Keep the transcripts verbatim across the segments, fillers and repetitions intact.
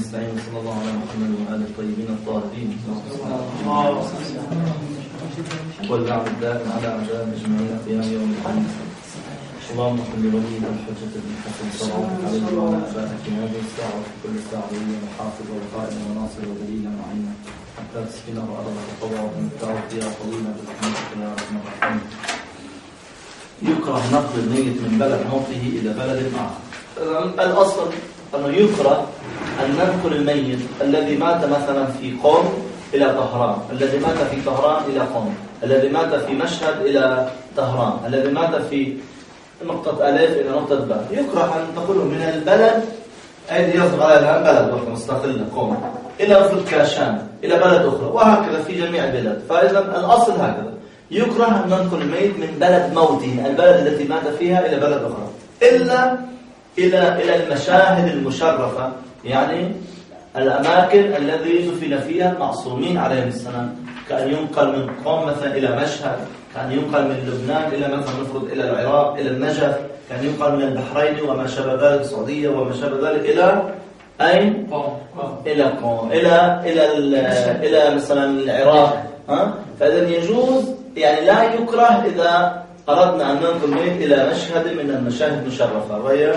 نستعين صلى الله على محمد وآله الطيبين الطاهرين واللعب الدائم على أعداء أجمعين قيام يوم الدين. اللهم صل لوليك الحجة بالحسن صلى الله عليه وعلى آله في هذه الساعة وفي كل ساعة وليا وحافظ وقائد وناصر ودليلا وعينا حتى تسكنه وأرض تطوع وتمتعه فيها طويلا برحمتك يا رحمة الرحيم. يكره نقل الميت من بلد موته إلى بلد آخر. الأصل أنه يكره أن ننقل الميت الذي مات مثلا في قم إلى طهران، الذي مات في طهران إلى قم، الذي مات في مشهد إلى طهران، الذي مات في نقطة ألف إلى نقطة باء. يكره أن تقوله من البلد أي يصدق على الآن بلد مستقلة قم إلى مفروض كاشان إلى بلد أخرى، وهكذا في جميع البلاد. فإذا الأصل هكذا، يكره أن ننقل الميت من بلد موته البلد التي مات فيها إلى بلد أخرى، إلا إلى إلى المشاهد المشرفة، يعني الأماكن الذي دفن فيها المعصومين عليهم السلام، كأن ينقل من قم مثلا إلى مشهد، كأن ينقل من لبنان إلى مثلا نفرض إلى العراق إلى النجف، كأن ينقل من البحرين وما شابه ذلك السعودية وما شابه ذلك إلى أين؟ إلى قم إلى إلى إلى مثلا العراق. ها؟ فإذا يجوز، يعني لا يكره إذا أردنا أن ننقل الميت إلى مشهد من المشاهد المشرفة، وهي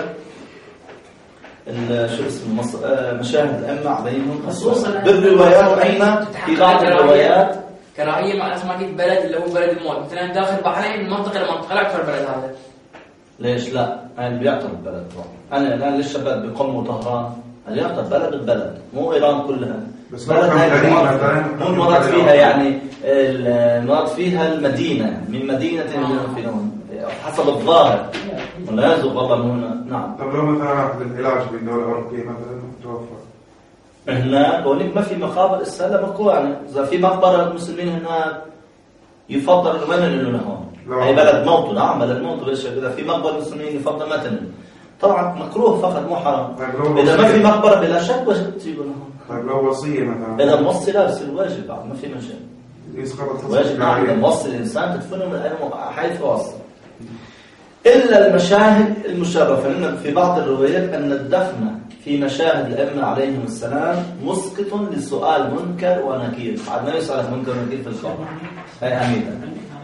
شو اسمه مص... مشاهد الأمة عليهم بالروايات. أين في بعض الروايات كراهية مع اسمها في بلد اللي هو بلد الموت، مثلا داخل بحرين من منطقة لمنطقة لا يعتبر بلد هذا. ليش لا؟ أنا بيعتبر بلد. أنا الآن ليش بلد بقم وطهران؟ أنا يعتبر بلد البلد، مو إيران كلها. بس بلد مو المراد فيها، يعني المراد فيها المدينة، من مدينة ينفذون حسب الظاهر ولا يزغ غضب هنا. نعم. طب لو مثلا العلاج بالدولة الأوروبية مثلا توفر هناك هونيك ما في مقابر السلة مقوى، يعني إذا في مقبرة المسلمين هناك يفضل إنه ما ننقلوا هون، هي بلد موت. نعم بلد موت، ليش إذا في مقبرة المسلمين يفضل ما تنقل. طبعا مكروه فقط مو حرام. إذا ما في مقبرة بلا شك واجب تجيبوا لهم. طيب لو وصية مثلا إذا موصي لا بصير واجب بعد، ما في مشكلة. واجب إذا موصي الإنسان تدفنه من حيث وصل. إلا المشاهد المشرفة، لأن في بعض الروايات أن الدفن في مشاهد الأئمة عليهم السلام مسقط لسؤال منكر ونكير. بعد ما يسألك منكر ونكير في الخبر هي حميدة.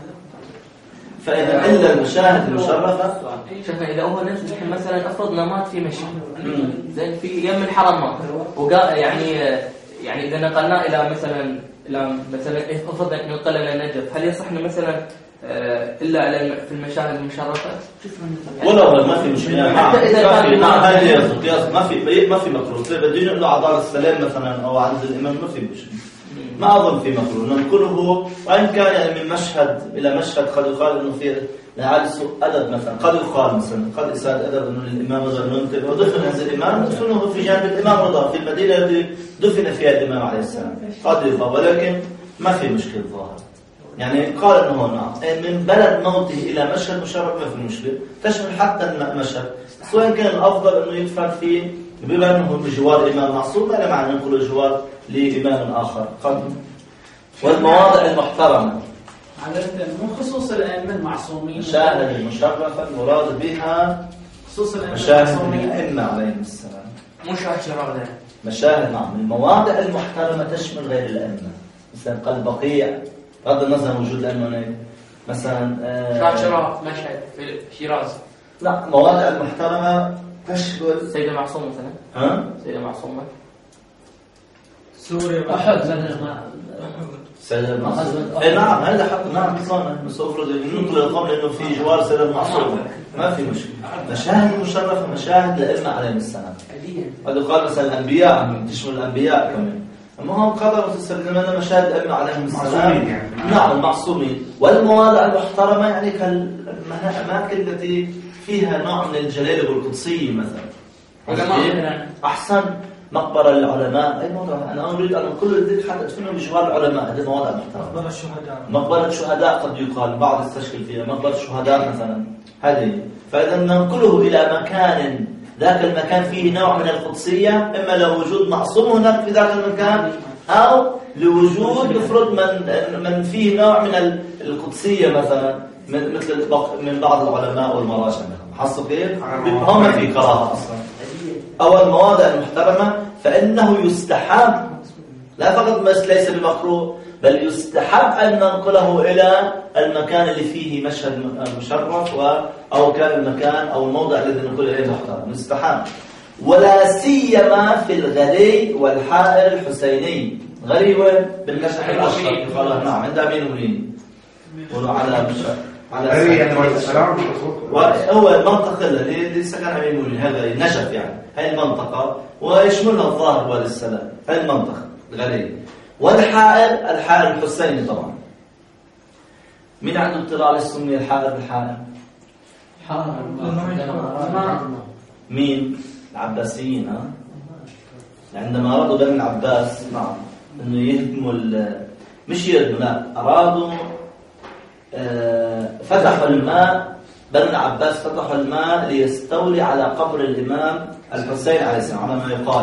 فإذا إلا المشاهد المشرفة. شوفنا إذا هو نفس الحين مثلا أفرض مات في مشهد زين في يم الحرم مات، وقال يعني يعني إذا نقلنا إلى مثلا إلى مثلا أفرض ننقل إلى النجف، هل يصحنا مثلا إلا على في المشاهد المشرفة؟ ولا ما في مشكلة. ما في هذا يصدق ما في ما في مكروه. بدي نقول عطاء السلام مثلا أو عند الإمام ما في مشكلة. ما أظن في مكروه ننقله، وإن كان يعني من مشهد إلى مشهد قد يقال إنه في لعل سوء أدب مثلا، قد يقال مثلا قد إساءة أدب إنه الإمام رضا ننتبه ودفن هذا الإمام ندفنه في جانب الإمام رضا في المدينة التي دفن فيها الإمام عليه السلام، قد يقال، ولكن ما في مشكلة ظاهر. يعني قال انه نعم من بلد موته الى مشهد مشرف ما في مشكله، تشمل حتى المشهد، سواء كان الافضل انه يدفن فيه بما انه بجوار امام معصوم، لا معنى نقول جوار لامام اخر قد. والمواضع المحترمه عادة مو خصوص الائمه المعصومين، مشاهد المشرفه المراد بها خصوص الائمه مشاهد الائمه عليهم السلام، مو شاهد شرار. مشاهد نعم المواضع المحترمه تشمل غير الائمه، مثلا قلب بقيع بغض النظر وجود الأئمة، مثلا شاهد شرار مشهد في شيراز. لا مواضع المحترمة تشمل سيدة معصوم مثلا. ها؟ سيدة معصومة سوريا أحد سيدة معصومة. إيه نعم هذا حق. نعم بصانة بس أفرض ننقل القوم لأنه في جوار سيدة معصومة ما في مشكلة. مشاهد مشرفة مشاهد الأئمة عليهم السلام. هذا قال مثلا الأنبياء تشمل الأنبياء كمان. أما هم قدروا تسلمنا مشاهد الأئمة عليهم السلام. يعني. نعم المعصومين. والمواضع المحترمة يعني كالأماكن التي فيها نوع من الجلالة والقدسية مثلا. أحسن مقبرة للعلماء. أي موضوع أنا أريد أن كل الذكر حتى أدفنهم بجوار العلماء. هذه مواضع محترمة. مقبرة الشهداء. مقبرة الشهداء قد يقال بعض يستشكل فيها مقبرة الشهداء مثلا هذه. فإذا ننقله إلى مكان ذاك المكان فيه نوع من القدسية، إما لوجود معصوم هناك في ذاك المكان أو لوجود نفرض من من فيه نوع من القدسية مثلا مثل من بعض العلماء والمراجع. حصل كيف؟ هم في كراهة أصلا. أو المواضع المحترمة فإنه يستحب، لا فقط بس ليس بمكروه، بل يستحب أن ننقله إلى المكان اللي فيه مشهد مشرف أو كان المكان أو الموضع الذي ننقل إليه محترم، يستحب. ولا سيما في الغلي والحائر الحسيني. غلي وين؟ بالمشهد الأشرف. قال نعم عند أمين المؤمنين. ولو على مشهد على غلي يعني والسلام هو المنطقة اللي اللي سكن أمين المؤمنين، هذا النجف يعني، هاي المنطقة ويشملها الظاهر والسلام، هاي المنطقة غلي. والحائر الحائر الحسيني طبعا. مين عنده اطلاع للسمية الحائر بالحائر؟ مين؟ العباسيين. ها؟ عندما أرادوا بني العباس نعم إنه يهدموا مش يهدموا لا أرادوا آه فتحوا الماء. بني العباس فتحوا الماء ليستولي على قبر الإمام الحسين عليه السلام على ما يقال،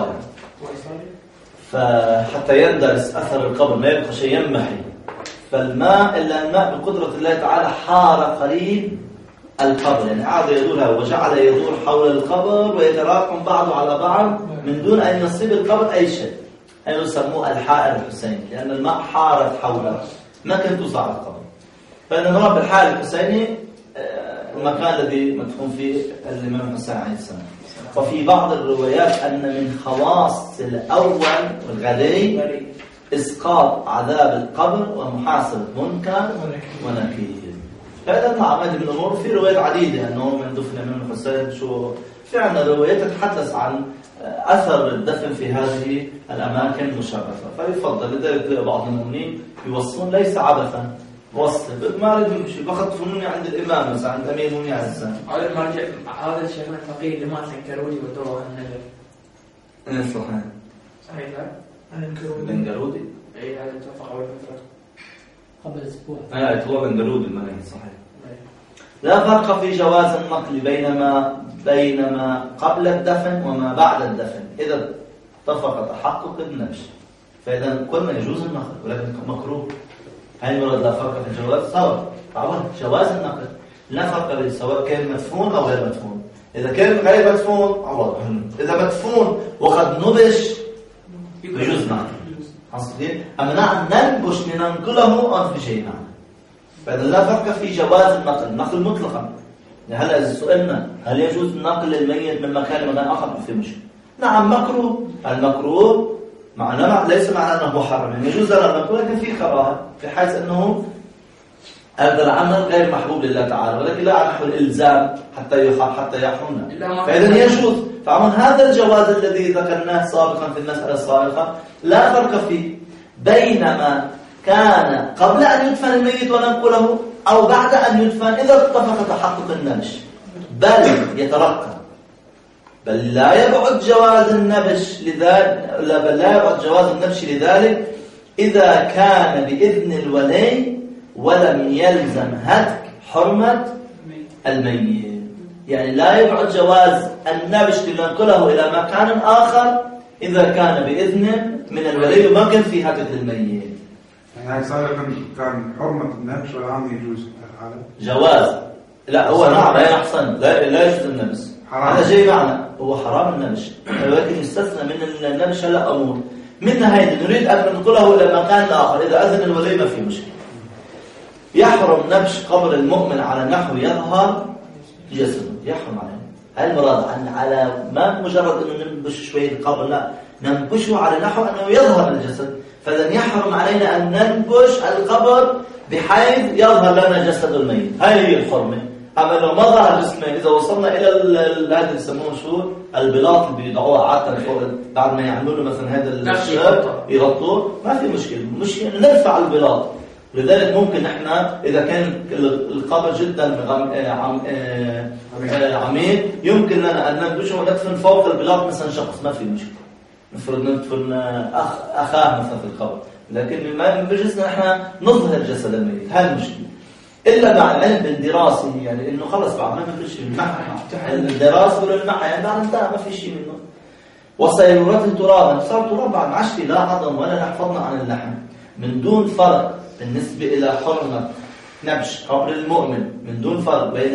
فحتى يندرس أثر القبر ما يبقى شيء يمحي. فالماء إلا الماء بقدرة الله تعالى حار قريب القبر، يعني عاد يدور وجعل يدور حول القبر ويتراكم بعضه على بعض من دون أن يصيب القبر أي شيء. هذا يسموه الحائر الحسيني لأن الماء حارت حوله ما كانت توسع على القبر. فإنما بالحائر الحسيني المكان الذي مدفون فيه الإمام الحسين عليه السلام. وفي بعض الروايات أن من خواص الأول والغلي إسقاط عذاب القبر ومحاسبة منكر ونكير. هذا نعم هذه من الأمور. في روايات عديدة أنه من دفن الإمام الحسين شو في عندنا روايات تتحدث عن أثر الدفن في هذه الأماكن المشرفة، فيفضل لذلك بعض المؤمنين يوصون ليس عبثا وصل ما أريد شيء بخط فنوني عند الإمام مثلا عند أمير المؤمنين عليه السلام. هذا المرجع هذا الشيخ الفقيه اللي ما سنكرودي ودوه النجف. إيه صحيح. صحيح لا؟ البنجرودي. إيه هذا توفق أول فترة. قبل أسبوع. آه هو بنجرودي المريض صحيح. لا فرق في جواز النقل بينما بينما قبل الدفن وما بعد الدفن إذا اتفق تحقق النبش. فإذا قلنا يجوز النقل ولكن مكروه. هاي المراد لا فرق في الجواز سواء طبعا جواز النقل لا فرق بين سواء كان مدفون أو غير مدفون. إذا كان غير مدفون الله، إذا مدفون وقد نبش يجوز نقل. حصلين أما نعم ننبش لننقله أو في شيء نعم. فإذا لا فرق في جواز النقل النقل مطلقا. هلا إذا سئلنا هل يجوز نقل الميت من مكان لمكان آخر في مشكلة؟ نعم مكروه. المكروه معناه ليس معناه أنه محرم، يعني يجوز لنا المكروه لكن في كراهة في حيث أنه هذا العمل غير محبوب لله تعالى ولكن لا على نحو الإلزام حتى يح حتى يحرمنا. فإذا يجوز. فعمل هذا الجواز الذي ذكرناه سابقا في المسألة السابقة لا فرق فيه بينما كان قبل أن يدفن الميت وننقله أو بعد أن يدفن إذا اتفق تحقق النبش، بل يترقى بل لا يبعد جواز النبش لذلك لا بل لا يبعد جواز النبش لذلك إذا كان بإذن الولي ولم يلزم هتك حرمة الميت. يعني لا يبعد جواز النبش لننقله إلى مكان آخر إذا كان بإذن من الولي وما كان في هتك الميت. يعني سابقا كان حرمة النبش والآن يجوز هذا جواز. لا هو نعم لا يحسن لا لا يجوز النبش. هذا شيء معنى هو حرام النبش ولكن يستثنى من النبش لا أمور منها هيدي نريد أن ننقله إلى مكان آخر إذا أذن الولي ما في مشكلة. يحرم نبش قبر المؤمن على نحو يظهر جسده يحرم عليه. هل المراد عن على ما مجرد أنه ننبش شوية القبر لا ننبشه على نحو أنه يظهر الجسد. فإذا يحرم علينا أن ننبش القبر بحيث يظهر لنا جسد الميت. هاي هي الحرمة. أما لو ما ظهر جسمه إذا وصلنا إلى هذا اللي يسموه شو البلاط اللي بيضعوه عادة فوق بعد ما يعملوا مثلا هذا الشاب يغطوه ما في مشكلة. مشكلة نرفع البلاط. لذلك ممكن احنا إذا كان القبر جدا عميق يمكن لنا أن ننبشه وندفن فوق البلاط مثلا شخص ما في مشكلة. نفرض ندفن أخ أخاه مثلا في القبر لكن ما بجسنا احنا نظهر جسد الميت. هاي المشكلة. إلا مع العلم بالدراسة يعني إنه خلص بعد ما في شيء المحا الدراسة ولا المحا يعني بعد انتهى ما في شيء منه. وسيورثه ترابا صار تراب بعد ما عادش في لا عظم ولا نحفظنا عن اللحم من دون فرق بالنسبة إلى حرمة نبش قبر المؤمن من دون فرق بين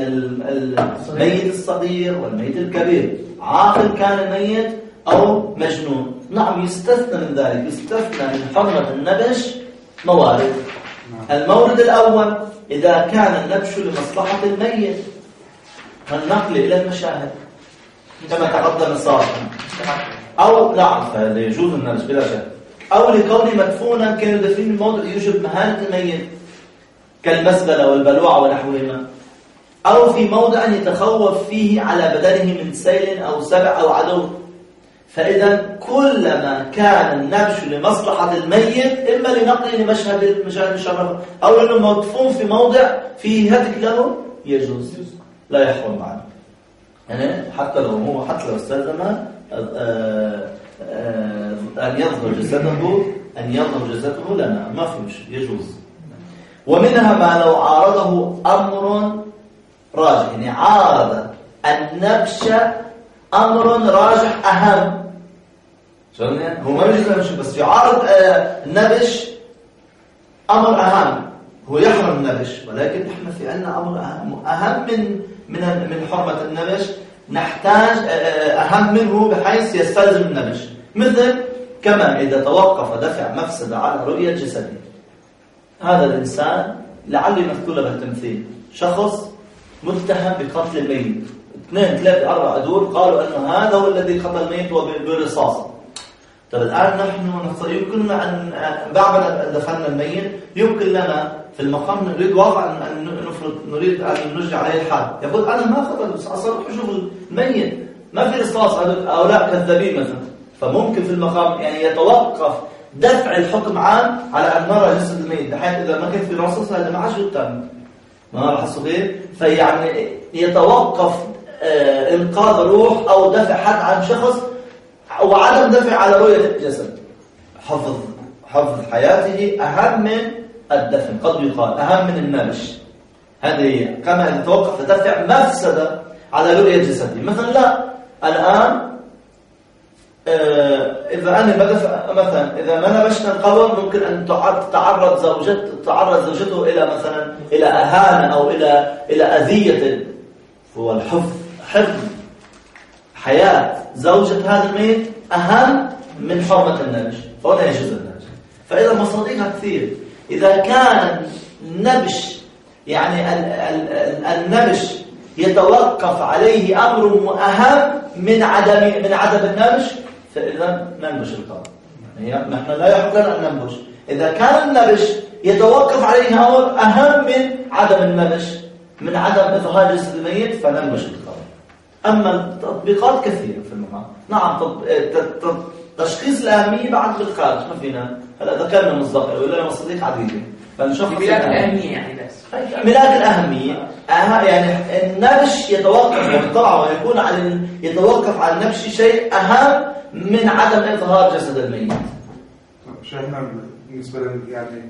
الميت الصغير والميت الكبير عاقل كان الميت أو مجنون. نعم يستثنى من ذلك، يستثنى من حرمة النبش موارد. المورد الأول إذا كان النبش لمصلحة الميت والنقل إلى المشاهد كما تقدم سابقا، أو نعم فهذا يجوز النبش بلا شك، أو لكونه مدفونا كان يدفن الموضع يوجب مهانة الميت كالمسبلة والبلوعة ونحوهما، أو في موضع يتخوف فيه على بدنه من سيل أو سبع أو عدو. فإذا كلما كان النبش لمصلحة الميت إما لنقله لمشهد المشاهد الشرف أو لأنه مدفون في موضع فيه هتك له يجوز لا يحرم معه، يعني حتى لو هو حتى لو استلزم أن يظهر جسده أن يظهر جسده لنا ما في مشكلة يجوز. ومنها ما لو عارضه أمر راجح، يعني عارض النبش أمر راجح أهم، هو ما يجوز النبش بس يعارض النبش أمر أهم، هو يحرم النبش ولكن احنا في عندنا أمر أهم أهم من من من حرمة النبش، نحتاج أهم منه بحيث يستلزم النبش، مثل كما إذا توقف دفع مفسدة على رؤية جسده. هذا الإنسان لعل يمثل بالتمثيل شخص متهم بقتل الميت، اثنين ثلاثة أربعة أدور قالوا أنه هذا هو الذي قتل الميت برصاصة. طيب الآن نحن يمكن لنا أن بعد أن دفننا الميت يمكن لنا في المقام نريد واقع أن نفرض نريد أن نرجع عليه الحال، يقول أنا ما قتلت أصلا حجوب الميت ما في رصاص هؤلاء كذابين مثلا، فممكن في المقام يعني يتوقف دفع الحكم عام على أن نرى جسد الميت بحيث إذا ما كان في رصاص هذا ما عادش يتم ما راح الصغير، فيعني يتوقف آه إنقاذ روح أو دفع حد عن شخص وعدم دفع على رؤية الجسد. حفظ حفظ حياته أهم من الدفن، قد يقال أهم من النبش. هذه هي كما إذا توقف دفع مفسدة على رؤية جسده، مثلا لا الآن آه إذا أنا بدفع مثلا إذا ما نبشنا القبر ممكن أن تعرض زوجته تعرض زوجته إلى مثلا إلى أهانة أو إلى إلى أذية، هو الحفظ حفظ حياة زوجة هذا الميت أهم من حرمة النبش، فهنا يجوز النبش. فإذا مصادقها كثير، إذا كان النبش يعني النبش يتوقف عليه أمر أهم من عدم من عدم النبش، فإذا ننبش القبر. يعني نحن لا يحق لنا أن ننبش إذا كان النبش يتوقف عليه أمر أهم من عدم النبش من عدم إظهار جسد الميت فننبش القبر. أما التطبيقات كثيرة في المقام، نعم تشخيص الأهمية بعد بالخارج ما فينا، هلا ذكرنا مصداقية ولا مصادق عديدة فنشخص ملاك الأهمية يعني بس ملاك الأهمية أه يعني النبش يتوقف طبعا ويكون على يتوقف على النبش شيء أهم من عدم إظهار جسد الميت. شيخنا بالنسبة يعني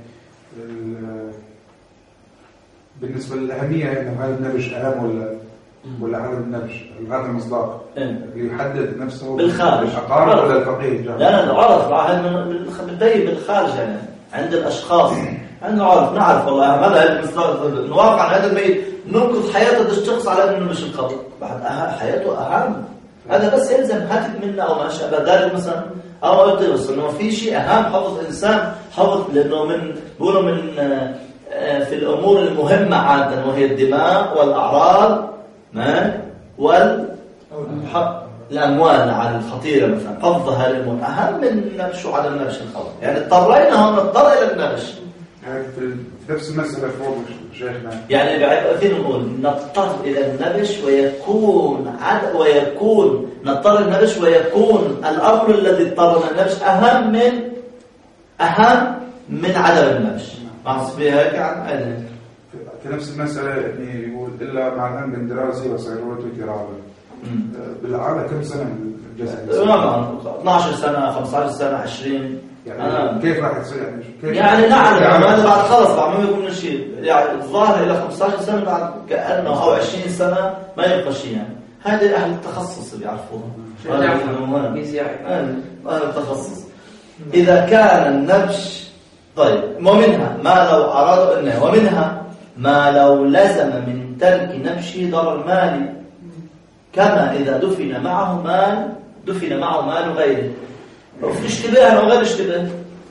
بالنسبة للأهمية إنه هذا النبش أهم ولا ولا عدم النبش هذا المصداق اللي يحدد نفسه بالخارج الأقارب ولا الفقيه؟ لا لا عرف هذا بالبين بالخارج يعني عند الأشخاص عندنا عرف نعرف والله ماذا المصداق نواقع هذا الميت ننقذ حياته الشخص على إنه مش القبر بعد أهم حياته أهم، هذا بس يلزم هاتف منا أو ما شابه ذلك مثلا أو أدرس إنه في شيء أهم حفظ إنسان حفظ لأنه من بيقولوا من في الأمور المهمة عادة وهي الدماء والأعراض ما وال الأموال على الخطيرة مثلا حفظ هذه الأمور أهم من نبش وعدم نبش الخبر، يعني اضطرينا هون نضطر إلى النبش يعني في نفس المسألة فوق شيخنا يعني فين نقول نضطر إلى النبش ويكون عد ويكون نضطر النبش ويكون الأمر الذي اضطرنا النبش أهم من أهم من عدم النبش ما حسب هيك عن في نفس المسألة يعني يقول إلا مع العلم الدراسي وصيرورة الكرامة بالعادة كم سنة الجسد؟ اثناشر سنة خمسة عشر سنة عشرين يعني أنا كيف راح تصير يعني كيف يعني نعرف يعني هذا بعد خلص بعد ما يكون شيء يعني الظاهر إلى خمسة عشر سنة بعد كأنه أو عشرين سنة ما يبقى شيء يعني هذه أهل التخصص اللي يعرفوها أهل التخصص. إذا كان النبش طيب ومنها ما لو أرادوا إنه ومنها ما لو لزم من ترك نبشه ضرر مالي كما إذا دفن معه مال دفن معه مال غيره، وفي اشتباه أو غير اشتباه.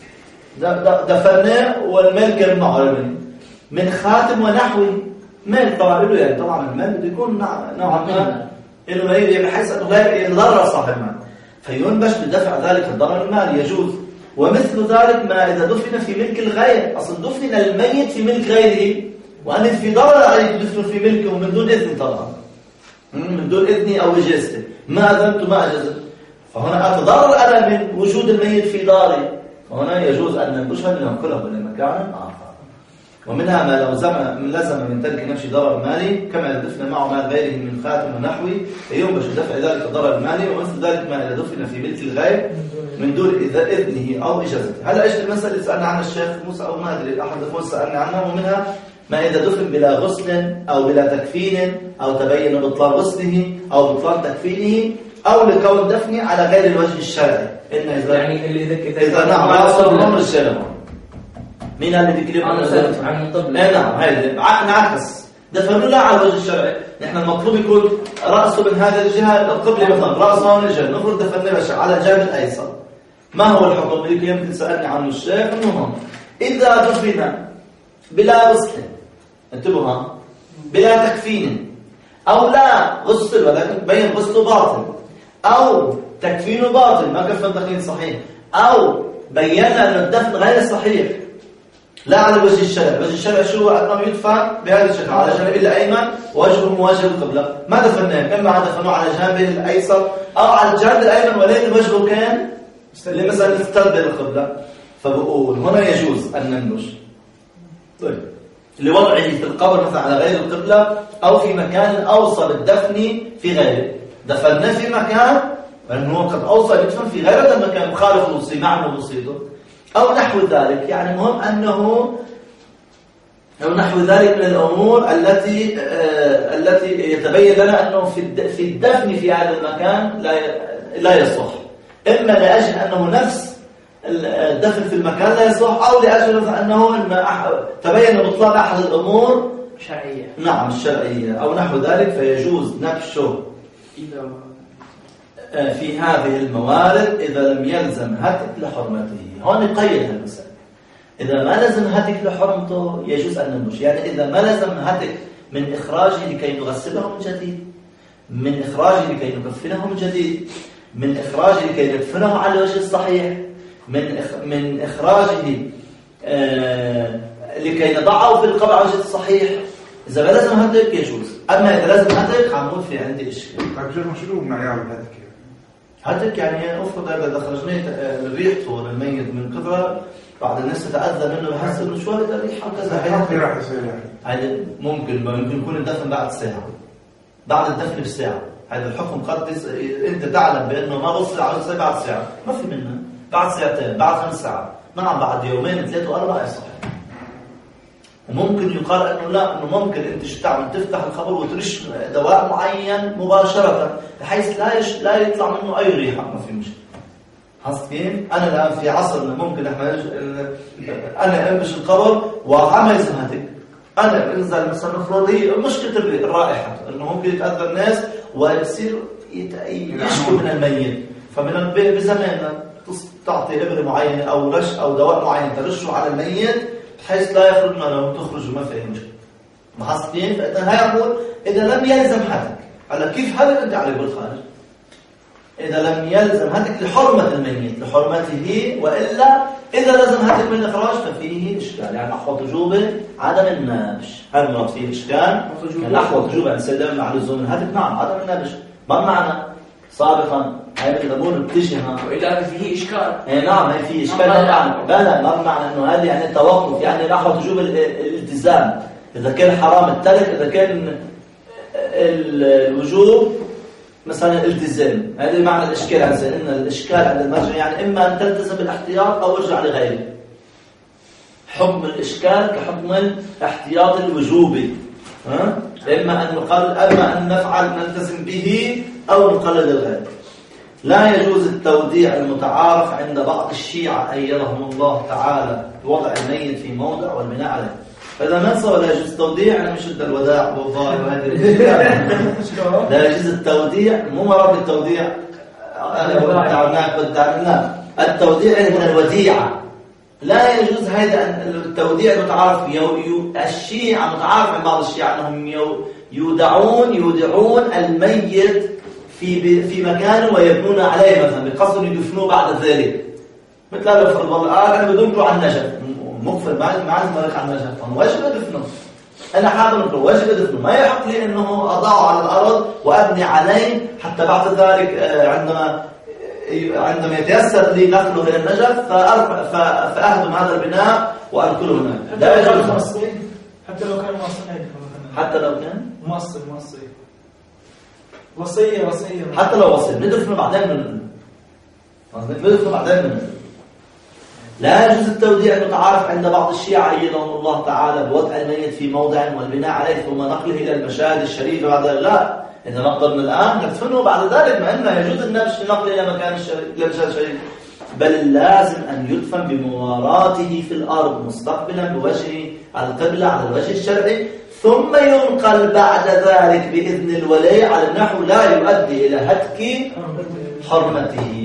دفناه والمال كان معه رمي من خاتم ونحوه مال طبعا له، يعني طبعا المال بده يكون نوعا ما انه يعني بحيث انه لا يضرر صاحب المال فينبش بدفع ذلك الضرر المالي يجوز. ومثل ذلك ما اذا دفن في ملك الغير، اصلا دفن الميت في ملك غيره وان في ضرر عليه دفن في ملكه من دون اذن، طبعا من دون اذني او اجازته، ما اذنت ما اجزت، فهنا اتضرر انا من وجود الميت في داري، فهنا يجوز ان ننبشها لننقله الى مكان اخر. ومنها ما لو زم لزم من ترك نفس ضرر مالي كما إذا دفن معه مال غيره من خاتم ونحوه فينبش دفع ذلك الضرر المالي. ومثل ذلك ما إذا دفن في ملك الغير من دون إذا إذنه أو إجازته. هلا إيش المسألة اللي سألنا عنها الشيخ موسى أو ما أدري أحد الأخوة سألنا عنها. ومنها ما إذا دفن بلا غسل أو بلا تكفين أو تبين بطلان غسله أو بطلان تكفينه أو لكون دفنه على غير الوجه الشرعي. إن إذا يعني اللي إذا إذا إذا نعم ما صار الأمر الشرعي. مين اللي بيكلمنا أنا سألت عن الطب. اي نعم هذا نعكس دفنوا لا على الوجه الشرعي. نحن المطلوب يكون رأسه من هذه الجهة القبلة مثلا رأسه من الجهة نفرض دفناه على الجانب الأيسر. ما هو الحكم اللي يمكن سألني عنه الشيخ؟ إنه إذا دفن بلا غسل انتبهوا بلا تكفين أو لا غسل ولكن بين غسله باطل أو تكفينه باطل ما كفن تكفين صحيح أو بينا أن الدفن غير صحيح لا على الوجه الشرعي. الوجه الشرعي شو أنه يدفن بهذا الشكل على جانب الأيمن وجهه مواجه القبلة. ما دفناه إما دفنوه على جانبه الأيسر أو على الجانب الأيمن ولكن وجهه كان مثلا يستقبل القبلة. فبقول هنا يجوز أن ننبش طيب لوضعه في القبر مثلا على غير القبلة أو في مكان أوصى بالدفن في غيره. دفناه في مكان لأنه قد أوصى يدفن في غير هذا المكان مخالف الوصي معنى وصيته أو نحو ذلك. يعني مهم أنه أو نحو ذلك من الأمور التي آه التي يتبين لنا أنه في في الدفن في هذا المكان لا لا يصح، إما لأجل أنه نفس الدفن في المكان لا يصح أو لأجل أنه تبين بطلان أحد الأمور شرعية نعم الشرعية أو نحو ذلك. فيجوز نبشه في هذه الموارد إذا لم يلزم هتك لحرمته. هون يقيد هالمسألة. إذا ما لزم هتك لحرمته يجوز أن ننبش. يعني إذا ما لزم هتك من إخراجه لكي نغسله من جديد، من إخراجه لكي نكفنه من جديد، من إخراجه لكي ندفنه على الوجه الصحيح، من إخ... من إخراجه آه... لكي نضعه في القبر على الوجه الصحيح. إذا ما لزم هتك يجوز. أما إذا لازم هتك عمود في عندي إشكال. طيب شيخ شنو معيار الهتك؟ هتك يعني أفرض إذا خرجني الريح طول الميت من كثرة بعد الناس تتأذى منه بحس إنه شوية الريح أو كذا حتى راح يصير هذا ممكن ممكن يكون الدفن بعد ساعة بعد الدفن بساعة. هذا الحكم قد أنت تعلم بأنه ما غسل على الصيف بعد ساعة ما في منه بعد ساعتين بعد خمس ساعات نعم بعد يومين ثلاثة وأربعة صحيح. وممكن يقال أنه لا أنه ممكن أنت شو تعمل تفتح الخبر وترش دواء معين مباشرة بحيث لا يش... لا يطلع منه أي ريحة ما في مشكلة. حصل كيف؟ أنا الآن في عصر ممكن إحنا أنا أنبش القبر وعمل زمهتك أنا أنزل مثلا نفرضي مشكلة الرائحة إنه ممكن يتأذى الناس ويصير يت... يشكو من الميت. فمن بزماننا تعطي إبرة معينة أو رش أو دواء معين ترشه على الميت بحيث لا يخرج ما لو تخرج ما في أي مشكلة. محصلين فإذا هاي أقول إذا لم يلزم هاتك على كيف هذا أنت عليه بالخارج إذا لم يلزم هاتك لحرمة الميت لحرمته. وإلا إذا لزم هاتك من الإخراج ففيه إشكال يعني نحو وجوبه عدم النبش. هذا ما فيه إشكال نحو وجوبه عن سلم على لزوم هاتك نعم عدم النبش. ما معنى سابقا هاي بالضبون بتجيها وإذا فيه إشكال اي نعم هي فيه إشكال ما معنى لا لا ما معنى إنه هذه يعني التوقف يعني نحو وجوب الالتزام. إذا كان حرام الترك إذا كان الوجوب مثلا الالتزام هذا معنى الإشكال عن سنة. إن الإشكال عند المرجع يعني إما أن تلتزم بالاحتياط أو ارجع لغيره. حكم الإشكال كحكم الاحتياط الوجوبي ها إما أن نقل أما أن نفعل نلتزم به أو نقلد الغير. لا يجوز التوديع المتعارف عند بعض الشيعة أيدهم الله تعالى بوضع الميت في موضع والبناء عليه. فإذا ما نسوى لا يجوز التوديع يعني مش الوداع والله وهذه لا يجوز التوديع مو مرض التوديع أنا ودعناك ودعناك التوديع من الوديعة، لا يجوز هذا التوديع المتعارف. الشيعة متعارف عن بعض الشيعة أنهم يودعون يودعون الميت في في مكانه ويبنون عليه مثلا بقصد يدفنوه بعد ذلك. مثل هذا الفرض والله آه أنا بدونكم عن النجف مغفر ما ما عايز مريخ عن النجف، أنا واجب أدفنه، أنا حاضر واجب أدفنه، ما يحق لي إنه أضعه على الأرض وأبني عليه حتى بعد ذلك عندما عندما يتيسر لي نقله إلى النجف فأهدم هذا البناء وأنقله هناك. لا يجوز. حتى لو كان موصي، حتى لو كان موصي موصي وصية وصية حتى لو وصي ندفنه بعدين من ندفنه بعدين من لا يجوز التوديع المتعارف عند بعض الشيعة أيدهم الله تعالى بوضع الميت في موضع والبناء عليه ثم نقله إلى المشاهد الشريفة بعد لا. إذا نقدر من الآن ندفنه بعد ذلك، مع أنه يجوز النبش نقله إلى مكان المشاهد الشريف، بل لازم أن يدفن بمواراته في الأرض مستقبلا بوجهه على القبلة على الوجه الشرعي، ثم ينقل بعد ذلك بإذن الولي على النحو لا يؤدي إلى هتك حرمته.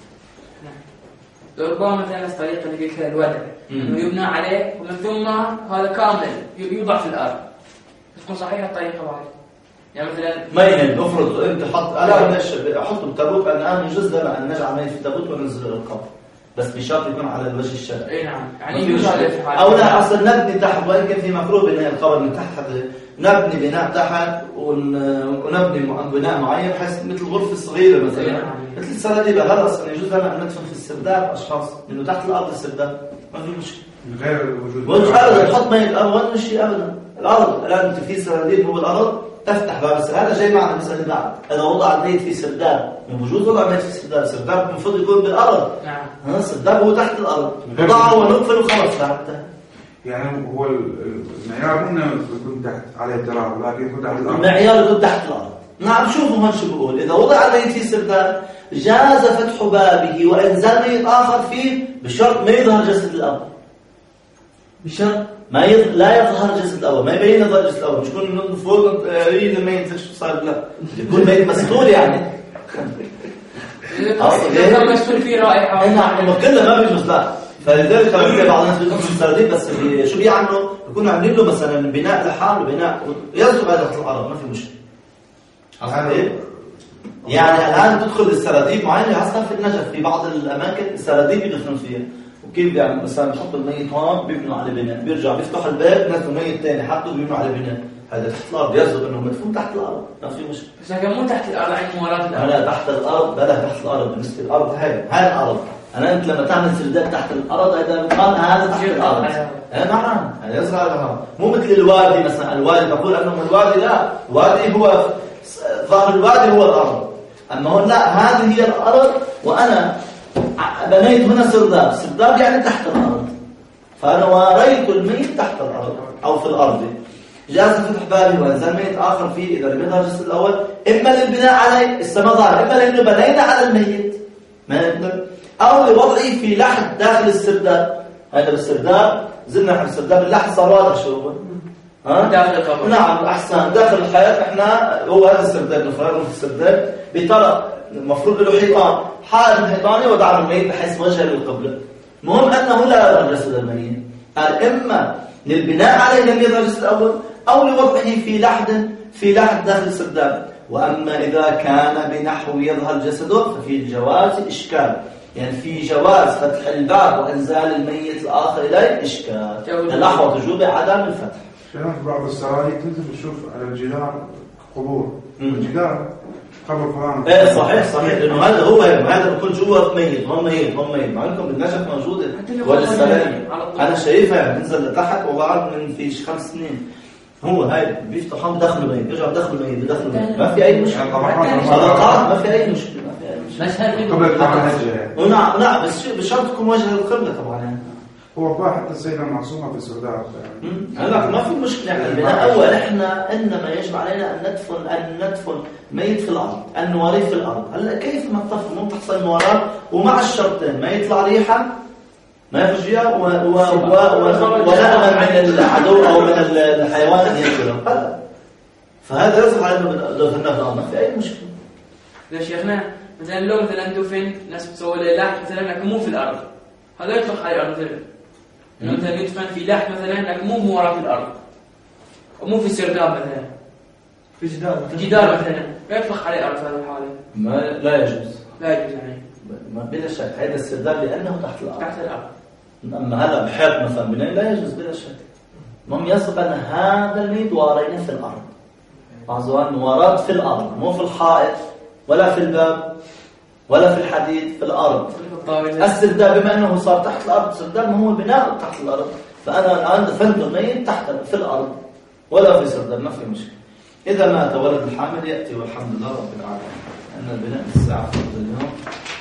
ربما مثلا الطريقة اللي فيها الودع انه يبنى عليه ومن ثم هذا كامل يوضع في الارض، تكون صحيحة الطريقة واحدة. يعني مثلا ما يهم نفرض انت حط انا احطه بتابوت، الان يجوز لنا ان نجعل ميت في تابوت وننزله للقبر، بس بشرط يكون على الوجه الشرعي. اي نعم، يعني يجوز او لا اصلا نبني تحت، وان كان في مكروه بناء القبر من تحت، نبني بناء تحت ونبني بناء معين بحيث مثل الغرفه الصغيره مثلا مثل السراديب، هذا اصلا يجوز لنا ان ندفن في السرداب اشخاص لانه تحت الارض السرداب ما في مشكله من غير وجود مش ابدا تحط ميت الارض ولا شيء ابدا. الارض الان انت في سراديب مو بالارض تفتح باب السرداب، هذا جاي معنا مثلا بعد اذا وضع الميت في سرداب من وجود وضع الميت في السرداب، السرداب المفروض يكون بالارض. نعم السرداب هو تحت الارض وضعه ونقفل وخلص حتى. يعني هو المعيار انه يكون تحت عليه التراب، لكن يكون تحت الارض. المعيار يكون تحت الارض. نعم شوفوا هون شو بقول، اذا وضع الميت في سرداب جاز فتح بابه وانزال ميت اخر فيه بشرط ما يظهر جسد الاب، بشرط ما يظ... لا يظهر جسد الاول، ما يبين يظهر جسد الاول، مش يكون من فوق يريد الميت شو صار، لا يكون ميت مسطول يعني اذا كان مسطول فيه رائحه. نعم كله ما بيجوز لا. فلذلك كمان بعض الناس بيدخلوا في السرديب بس بي... شو بيعملوا؟ بيكونوا عاملين له مثلا بناء لحال بناء يصدق على تحت الارض ما في مشكله. إيه؟ يعني الان تدخل السراديب معينه اصلا في النجف في بعض الاماكن السراديب يدخلون فيها، وكيف يعني مثلا بحطوا الميت هون بيبنوا على بناء، بيرجع بيفتحوا الباب نزلوا ميت ثاني حطوا بيبنوا على بناء، هذا تحت الارض يصدق انه مدفون تحت الارض ما في مشكله. بس لكن مو تحت الارض عند موارات الارض. لا تحت الارض، بلا تحت الارض بالنسبه للارض هاي هاي الارض. انا انت لما تعمل سرداب تحت الارض هذا مقام هذا تحت الارض. اي نعم هذا يصغر لها، مو مثل الوادي مثلا، الوادي تقول انه الوادي لا، الوادي هو ظهر الوادي هو الارض، اما هون لا هذه هي الارض وانا بنيت هنا سرداب، سرداب يعني تحت الارض، فانا واريت الميت تحت الارض او في الارض. جاز فتح بابي وانزال ميت اخر فيه اذا لم يظهر الجسد الاول، اما للبناء عليه السما ظهر، اما لانه بنينا على الميت او لوضعه في لحد داخل السرداب. هذا بالسرداب زلنا في السرداب اللحد صار واضح شو هو ها داخل القبر. نعم احسن داخل الحياه. احنا هو هذا السرداب نفرغه في السرداب بطرق المفروض له حيطان، حائط الحيطاني وضع الميت بحيث وجهه للقبله. المهم انه لا يظهر جسد الميت، قال اما للبناء عليه لم يظهر الجسد الاول او لوضعه في لحد في لحد داخل السرداب. واما اذا كان بنحو يظهر جسده ففي الجواز اشكال، يعني في جواز فتح الباب وانزال الميت الاخر اليه اشكال، الاحوط وجوب عدم الفتح. في بعض السراير تنزل تشوف على الجدار قبور، الجدار قبر فلان. ايه صحيح صحيح، لانه هذا هو هذا بكون جوا ميت، هم ميت هم ميت، مع انكم بالنجف موجوده ولا السراير انا شايفها يعني بنزل لتحت وبعد من في خمس سنين هو هاي بيفتحوا بدخلوا ميت بيرجعوا بدخلوا ميت بدخلوا ميت ما في اي مشكله، طبعا ما في اي مشكله ما في اي مشكله. بس هل قبل نعم نعم بس بشرط تكون وجه القبله طبعا يعني. هو بقى حتى السيدة معصومة في السرداب هلا ما في مشكلة يعني البناء أول إحنا إنما يجب علينا أن ندفن أن ندفن ميت في الأرض، أن نواريه في الأرض. هلا كيف ما تطفن مو تحصل نوارات ومع الشرطين ما يطلع ريحة ما يفجيها و و و ونأمن من العدو أو من الحيوان أن يأكله هلا، فهذا يصل على إنه دفناه في الأرض ما في أي مشكلة. يا شيخنا مثلا لو مثلا دفن ناس بتسوي له لحم مثلا لكن مو في الارض، هذا يطلق عليه ارض ذبح. مثلا يدفن في لحم مثلا لكن مو مو ورا في الارض، ومو في سرداب مثلا، في جدار في جدار مثلا، ما يطلق عليه ارض في هذه الحاله. ما لا يجوز. لا يجوز يعني. ما بلا شك هذا السرداب لانه تحت الارض. تحت الارض. اما هلا بحيط مثلا بناء لا يجوز بلا شك. المهم يسبق ان هذا الميت وارينا في الارض. بعضهم ورد في الارض، مو في الحائط ولا في الباب ولا في الحديد، في الارض. السرداب بما انه صار تحت الارض، السرداب ما هو بناء تحت الارض، فانا الان دفنت الميت تحت في الارض ولا في سرداب، ما في مشكله. اذا مات ولد الحامل ياتي والحمد لله رب العالمين. ان البناء الساعه في اليوم